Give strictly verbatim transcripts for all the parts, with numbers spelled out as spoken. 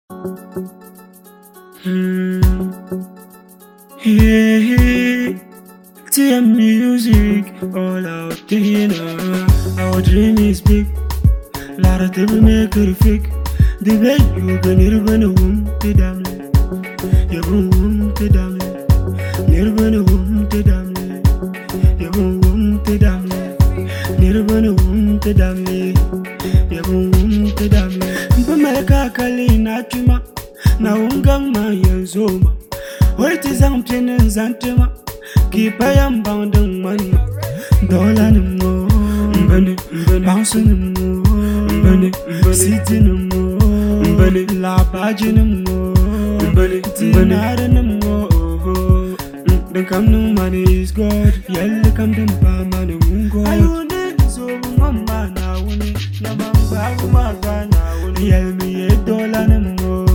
Hmm. Hey, hey. T M music, all out there now. Our dream is big. Lot of people make it fake. The way you can never womb to damn. You womb to damn. Never womb to damn. You womb to damn. Never womb to damn. You womb to damn. Bumaka Kalina Tuma. Na ungang ma yanzoma Hoiti zang pinin zantema Kipa yamba ndang manma Dola nimo Mbani, mbani Bounce nimo Mbani, mbani City nimo Mbani Labaji nimo Mbani, Dinara nimo The come no money is God Yelle come them pa money mungo Ayune so mama na wuni Yamamba umaga na wuni Yelle mi ye dola nimo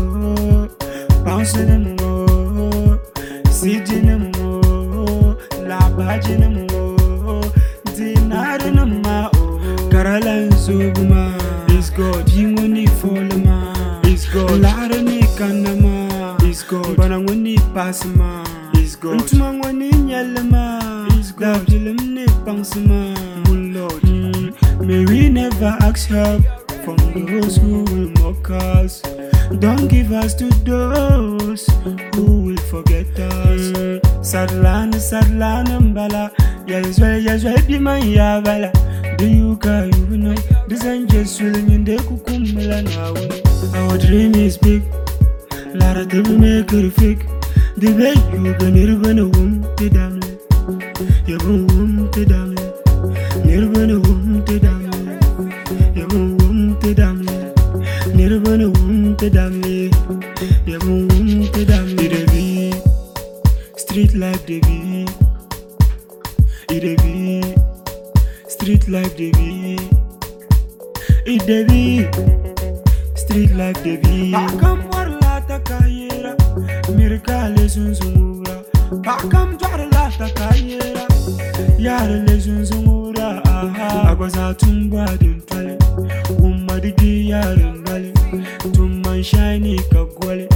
Bouncing more, sitting more, labaging more, dinner no more. Caroline Zuma is God, Yingoni Folma is God, Larani Kanama is God, Banangoni Pasma is God, Tumangoni Yelama is God, Dilimni Pangsma, Lord. May we never ask help from those who will mock us. Don't give us to those who will forget us. Sadlan, Sadlan, Bala. Yes, well, yes, well, be my Yavala. Do you care? You know, this ain't just swilling in the Kukumela now. Our dream is big. Lara, they will make it fake. The way you can never know whom to damn. You won't to damn. Never know whom to damn. You won't to damn. Never know whom to damn me. You won't to damn me. It be street life, they be. It be street life, they be. It be street life, they be. Bakam warla ta kayera, mirkale sunzumura. Bakam warla ta kayera, yare le sunzumura. Agwaza tumba dintale, umma digi yare ngale. Tumman shiny kagwale,